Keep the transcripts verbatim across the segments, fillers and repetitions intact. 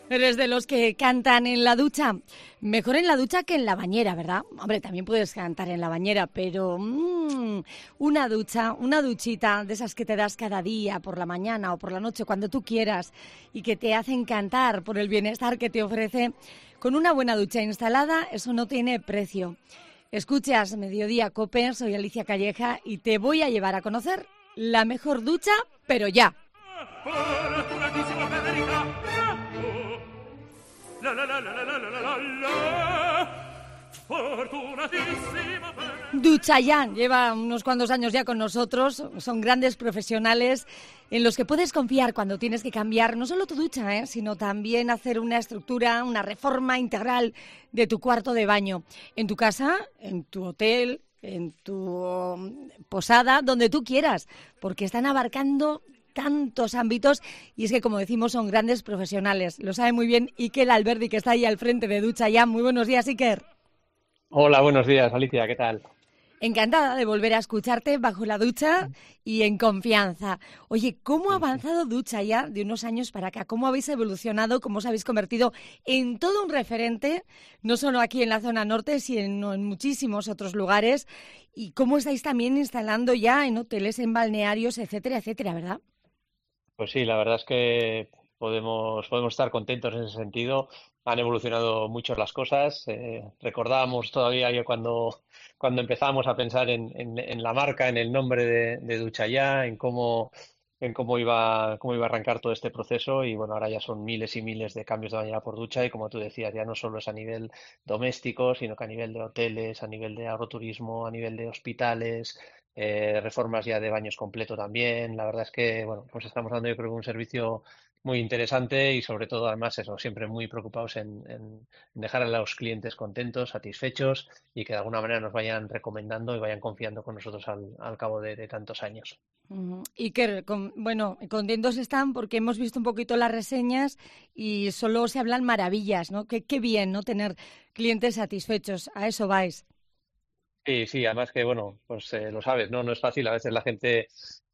Eres de los que cantan en la ducha. Mejor en la ducha que en la bañera, ¿verdad? Hombre, también puedes cantar en la bañera, pero mmm, una ducha, una duchita de esas que te das cada día, por la mañana o por la noche, cuando tú quieras, y que te hacen cantar por el bienestar que te ofrece, con una buena ducha instalada, eso no tiene precio. Escuchas Mediodía Cope, soy Alicia Calleja y te voy a llevar a conocer la mejor ducha, pero ya. Duchayan lleva unos cuantos años ya con nosotros, son grandes profesionales en los que puedes confiar cuando tienes que cambiar no solo tu ducha, ¿eh? sino también hacer una estructura, una reforma integral de tu cuarto de baño, en tu casa, en tu hotel, en tu posada, donde tú quieras, porque están abarcando tantos ámbitos y es que, como decimos, son grandes profesionales. Lo sabe muy bien Iker Alberdi, que está ahí al frente de Duchayan. Muy buenos días, Iker. Hola, buenos días, Alicia, ¿qué tal? Encantada de volver a escucharte bajo la ducha y en confianza. Oye, ¿cómo ha avanzado Duchayan de unos años para acá? ¿Cómo habéis evolucionado? ¿Cómo os habéis convertido en todo un referente, no solo aquí en la zona norte, sino en muchísimos otros lugares? ¿Y cómo estáis también instalando ya en hoteles, en balnearios, etcétera, etcétera, verdad? Pues sí, la verdad es que podemos, podemos estar contentos en ese sentido. Han evolucionado mucho las cosas. Eh, recordábamos todavía yo cuando, cuando empezábamos a pensar en, en- en la marca, en el nombre de, de Duchaya, en cómo, en cómo iba, cómo iba a arrancar todo este proceso. Y bueno, ahora ya son miles y miles de cambios de bañera por ducha. Y como tú decías, ya no solo es a nivel doméstico, sino que a nivel de hoteles, a nivel de agroturismo, a nivel de hospitales, eh, reformas ya de baños completo también. La verdad es que, bueno, pues estamos dando yo creo que un servicio muy interesante y sobre todo además eso, siempre muy preocupados en, en dejar a los clientes contentos, satisfechos y que de alguna manera nos vayan recomendando y vayan confiando con nosotros al, al cabo de, de tantos años. Ujú. Y que, con- bueno, contentos están porque hemos visto un poquito las reseñas y solo se hablan maravillas, ¿no? Qué, qué bien, ¿no? Tener clientes satisfechos. A eso vais. Sí, sí, además que, bueno, pues eh, lo sabes, ¿no? No es fácil, a veces la gente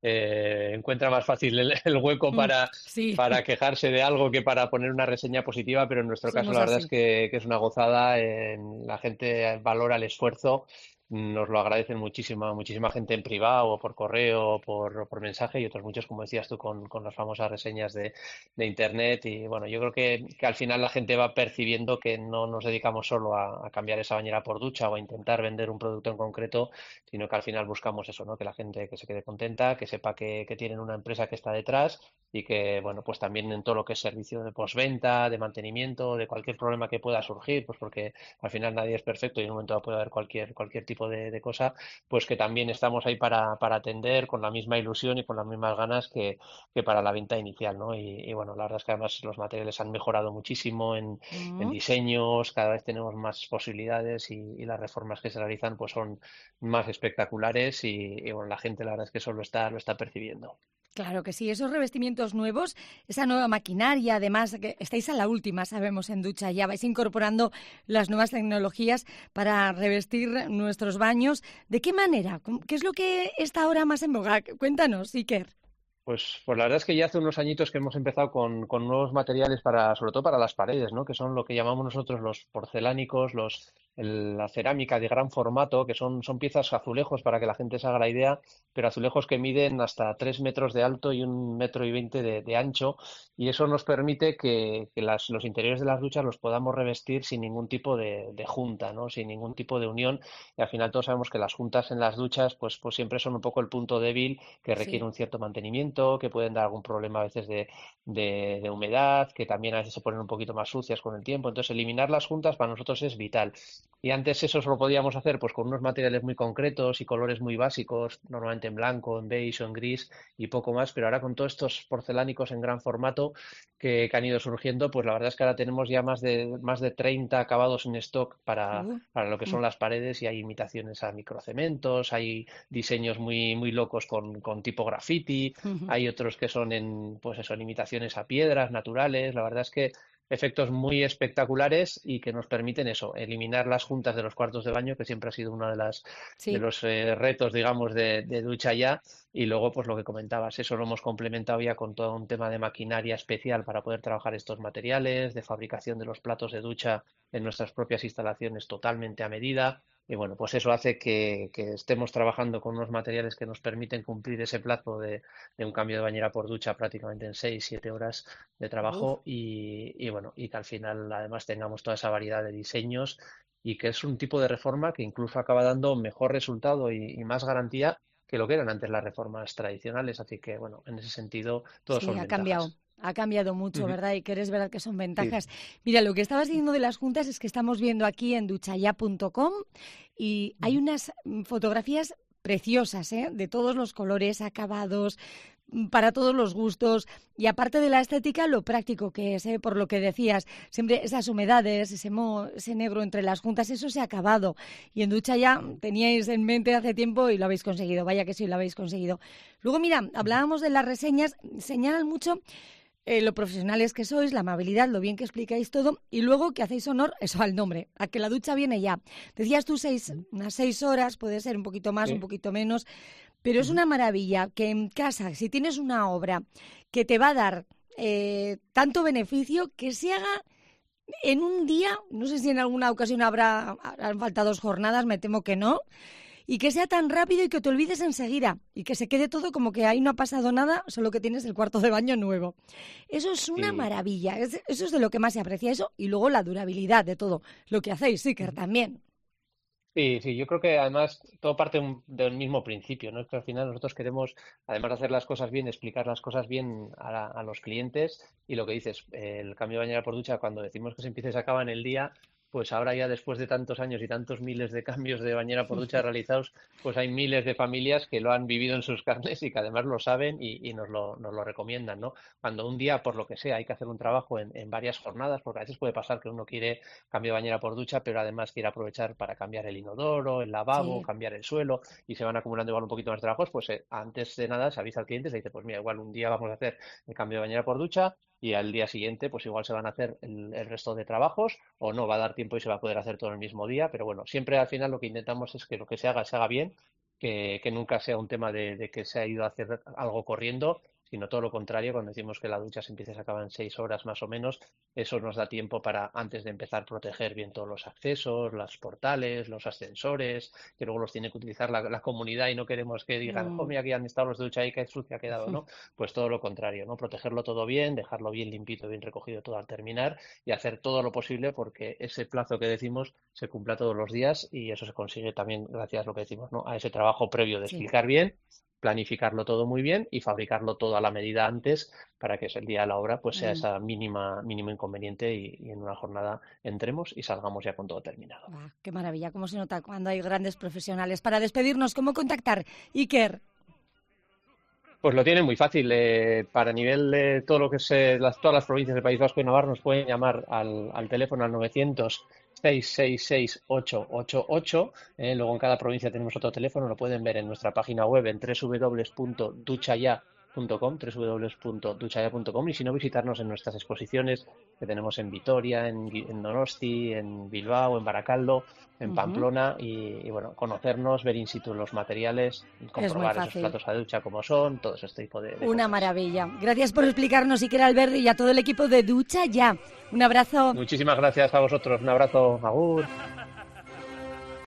eh, encuentra más fácil el, el hueco Mm, para, sí, para quejarse de algo que para poner una reseña positiva, pero en nuestro caso somos la verdad es así. que, que es una gozada, eh, la gente valora el esfuerzo, nos lo agradecen muchísima, muchísima gente en privado o por correo o por, o por mensaje y otros muchos, como decías tú, con, con las famosas reseñas de, de internet y bueno, yo creo que, que al final la gente va percibiendo que no nos dedicamos solo a, a cambiar esa bañera por ducha o a intentar vender un producto en concreto, sino que al final buscamos eso, ¿no? Que la gente que se quede contenta, que sepa que, que tienen una empresa que está detrás y que, bueno, pues también en todo lo que es servicio de postventa, de mantenimiento, de cualquier problema que pueda surgir, pues porque al final nadie es perfecto y en un momento dado puede haber cualquier, cualquier tipo de, de cosa, pues que también estamos ahí para, para atender con la misma ilusión y con las mismas ganas que, que para la venta inicial, ¿no? Y, y bueno, la verdad es que además los materiales han mejorado muchísimo en, en Mm. diseños, cada vez tenemos más posibilidades y, y las reformas que se realizan pues son más espectaculares y, y, bueno, la gente la verdad es que eso lo está, lo está percibiendo. Claro que sí, esos revestimientos nuevos, esa nueva maquinaria, además, que estáis a la última, sabemos, en Ducha, ya vais incorporando las nuevas tecnologías para revestir nuestros baños. ¿De qué manera? ¿Cómo- ¿Qué es lo que está ahora más en boga? Cuéntanos, Iker. Pues, pues la verdad es que ya hace unos añitos que hemos empezado con, con nuevos materiales para, sobre todo para las paredes, ¿no? Que son lo que llamamos nosotros los porcelánicos, los, el- la cerámica de gran formato, que son, son piezas azulejos para que la gente se haga la idea, pero azulejos que miden hasta tres metros de alto y un metro y veinte de, de ancho, y eso nos permite que, que las- los interiores de las duchas los podamos revestir sin ningún tipo de, de junta, ¿no? Sin ningún tipo de unión, y al final todos sabemos que las juntas en las duchas, pues, pues siempre son un poco el punto débil que requiere Sí. un cierto mantenimiento, que pueden dar algún problema a veces de, de- de humedad, que también a veces se ponen un poquito más sucias con el tiempo. Entonces, eliminar las juntas para nosotros es vital. Y antes eso solo podíamos hacer pues con unos materiales muy concretos y colores muy básicos, normalmente en blanco, en beige o en gris y poco más, pero ahora con todos estos porcelánicos en gran formato que, que han ido surgiendo, pues la verdad es que ahora tenemos ya más de, más de treinta acabados en stock para, Uh, para lo que mm, son las paredes y hay imitaciones a microcementos, hay diseños muy, muy locos con, con tipo graffiti, ujú. hay otros que son en, pues eso, en imitaciones a piedras naturales. La verdad es que efectos muy espectaculares y que nos permiten eso, eliminar las juntas de los cuartos de baño, que siempre ha sido uno de las de Sí. los eh, retos, digamos, de, de ducha ya. Y luego, pues lo que comentabas, eso lo hemos complementado ya con todo un tema de maquinaria especial para poder trabajar estos materiales, de fabricación de los platos de ducha en nuestras propias instalaciones totalmente a medida. Y bueno, pues eso hace que, que estemos trabajando con unos materiales que nos permiten cumplir ese plazo de, de un cambio de bañera por ducha prácticamente en seis siete horas de Uf. trabajo y, y bueno, y que al final además tengamos toda esa variedad de diseños y que es un tipo de reforma que incluso acaba dando mejor resultado y, y más garantía que lo que eran antes las reformas tradicionales. Así que bueno, en ese sentido, todos Sí, son ha cambiado. ventajas. Ha cambiado mucho, Ujú. ¿verdad? Y que eres verdad que son Sí. ventajas. Mira, lo que estabas diciendo de las juntas es que estamos viendo aquí en duchaya punto com y hay Ujú. unas mm, fotografías preciosas, ¿eh? De todos los colores, acabados, mm, para todos los gustos. Y aparte de la estética, lo práctico que es, ¿eh? Por lo que decías, siempre esas humedades, ese, mo, ese negro entre las juntas, eso se ha acabado. Y en Duchaya teníais en mente hace tiempo y lo habéis conseguido. Vaya que sí, lo habéis conseguido. Luego, mira, Ujú. hablábamos de las reseñas, señalan mucho eh, lo profesionales que sois, la amabilidad, lo bien que explicáis todo y luego que hacéis honor, eso al nombre, a que la ducha viene ya. Decías tú seis, Ujú. unas seis horas, puede ser un poquito más, un Sí. poquito menos, pero es Ujú. una maravilla que en casa, si tienes una obra que te va a dar eh, tanto beneficio, que se haga en un día, no sé si en alguna ocasión habrá, han faltado dos jornadas, me temo que no, y que sea tan rápido y que te olvides enseguida y que se quede todo como que ahí no ha pasado nada, solo que tienes el cuarto de baño nuevo. Eso es una Sí. maravilla, es- eso es de lo que más se aprecia eso y luego la durabilidad de todo lo que hacéis, Iker, Ujú. también. Sí, sí, yo creo que además todo parte un- del mismo principio, ¿no? Es que al final nosotros queremos, además de hacer las cosas bien, explicar las cosas bien a, la- a los clientes y lo que dices, eh, el cambio de bañera por ducha, cuando decimos que se empieza y se acaba en el día, pues ahora ya después de tantos años y tantos miles de cambios de bañera por ducha realizados, pues hay miles de familias que lo han vivido en sus carnes y que además lo saben y, y nos lo, nos lo recomiendan, ¿no? Cuando un día, por lo que sea, hay que hacer un trabajo en, en varias jornadas, porque a veces puede pasar que uno quiere cambio de bañera por ducha, pero además quiere aprovechar para cambiar el inodoro, el lavabo, Sí. cambiar el suelo y se van acumulando igual un poquito más de trabajos, pues eh, antes de nada se avisa al cliente y se dice, pues mira, igual un día vamos a hacer el cambio de bañera por ducha y al día siguiente pues igual se van a hacer el, el resto de trabajos o no va a dar tiempo y se va a poder hacer todo el mismo día, pero bueno, siempre al final lo que intentamos es que lo que se haga se haga bien, que, que nunca sea un tema de, de que se ha ido a hacer algo corriendo, sino todo lo contrario, cuando decimos que la ducha se empieza y se acaba en seis horas más o menos, eso nos da tiempo para, antes de empezar, proteger bien todos los accesos, los portales, los ascensores, que luego los tiene que utilizar la, la comunidad y no queremos que digan, oh, Mm. mira, aquí han estado los de ducha y qué sucio ha quedado, ¿no? Pues todo lo contrario, ¿no? Protegerlo todo bien, dejarlo bien limpito, bien recogido todo al terminar y hacer todo lo posible porque ese plazo que decimos se cumpla todos los días y eso se consigue también gracias a lo que decimos, ¿no? A ese trabajo previo de Sí. explicar bien, planificarlo todo muy bien y fabricarlo todo a la medida antes para que el día de la obra pues sea Mm. esa mínima mínimo inconveniente y, y en una jornada entremos y salgamos ya con todo terminado. Buah, qué maravilla, cómo se nota cuando hay grandes profesionales. Para despedirnos, ¿cómo contactar? Iker. Pues lo tienen muy fácil. Eh, para nivel de todo lo que es eh, las, todas las provincias del País Vasco y Navarra nos pueden llamar al, al teléfono al novecientos, seis seis seis, ocho ocho ocho. Eh, luego en cada provincia tenemos otro teléfono. Lo pueden ver en nuestra página web en w w w punto duchaya punto com, w w w punto duchaya punto com y si no visitarnos en nuestras exposiciones que tenemos en Vitoria, en, Gui- en Donosti, en Bilbao, en Baracaldo, en Ujú. Pamplona y, y, bueno, conocernos, ver in situ los materiales, Es muy comprobar esos fácil. platos a ducha como son, todo ese tipo de, de Una cosas. maravilla. Gracias por explicarnos, Iker Alberde, y a todo el equipo de Ducha Ya. Un abrazo. Muchísimas gracias a vosotros. Un abrazo. Agur.